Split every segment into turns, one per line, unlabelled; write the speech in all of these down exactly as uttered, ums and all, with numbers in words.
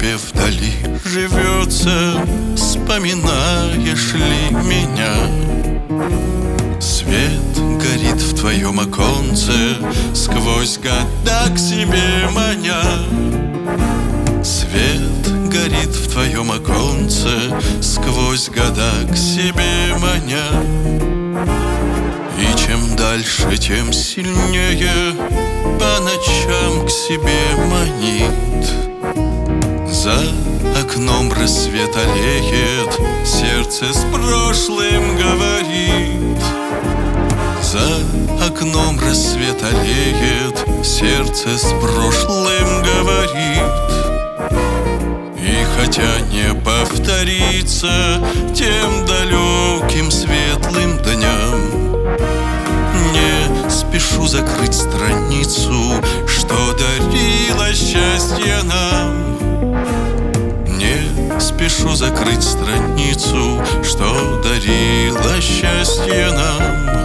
тебе вдали живется, вспоминаешь ли меня? Свет горит в твоем оконце, сквозь года к себе маня. Свет горит в твоем оконце, сквозь года к себе маня. И чем дальше, тем сильнее по ночам к себе манит. За окном рассвет аллеет, сердце с прошлым говорит. За окном рассвет аллеет, сердце с прошлым говорит. И хотя не повторится тем далеким светлым дням, не спешу закрыть страницу, что дарило счастье нам. Не спешу закрыть страницу, что дарило счастье нам.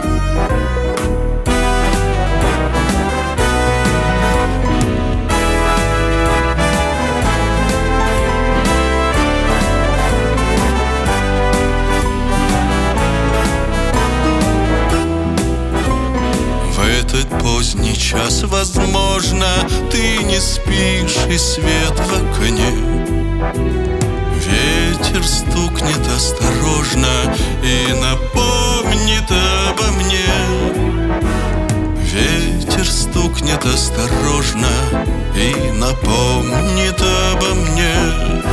В этот поздний час, возможно, ты не спишь, и свет в окне. Ветер стукнет осторожно и напомнит обо мне. Ветер стукнет осторожно и напомнит обо мне.